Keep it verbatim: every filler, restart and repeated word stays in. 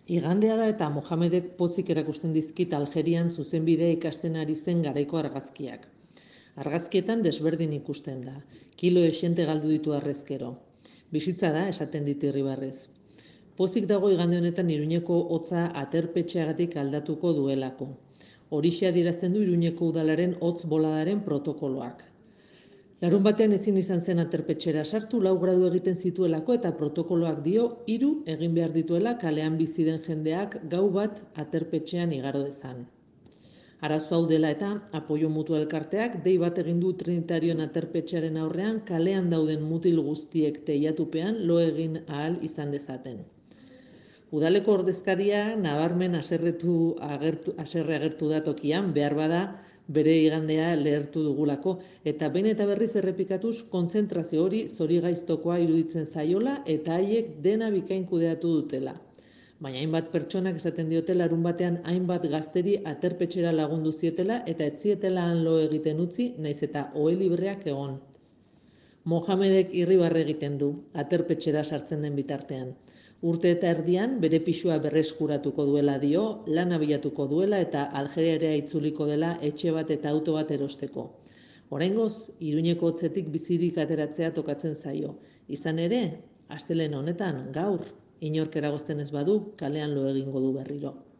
Igandea da eta Mohamedek pozik erakusten dizkit Aljerian zuzenbidea ikasten ari zen garaiko argazkiak. Argazkietan desberdin ikusten da, kilo esente galdu ditu arrezkero. Bizitza da, esaten dit Irribarrez. Pozik dago igande honetan Iruñeko hotza aterpetxeagatik aldatuko duelako. Horixe adierazten du Iruñeko udalaren hotz boladaren protokoloak. Larun batean ezin izan zen aterpetxera sartu, lau gradu egiten zituelako eta protokoloak dio hiru egin behar dituela kalean bizi den jendeak gau bat aterpetxean igaro dezan. Arazo hau dela eta apoio mutua elkarteak dei bat egin du Trinitarion aterpetxearen aurrean kalean dauden mutil guztiek teilatupean lo egin ahal izan dezaten. Udaleko ordezkaria nabarmen haserretu agertu, haserre agertu da tokian, behar bada bere igandea lehertu dugulako, eta behin eta berriz errepikatuz kontzentrazio hori zorigaiztokoa iruditzen zaiola eta haiek dena bikain kudeatu dutela. Baina hainbat pertsonak esaten diote larun batean hainbat gazteri aterpetxera lagundu zietela eta ez zietela han lo egiten utzi, naiz eta ohe libreak egon. Mohamedek irribarre egiten du, aterpetxera sartzen den bitartean. Urte eta erdian bere pisua berreskuratuko duela dio, lan abiatuko duela eta Aljeriara itzuliko dela etxe bat eta auto bat erosteko. Oraingoz, Iruñeko hotzetik bizirik ateratzea tokatzen zaio. Izan ere, astelehen honetan, gaur, inork eragozten ez badu, kalean lo egingo du berriro.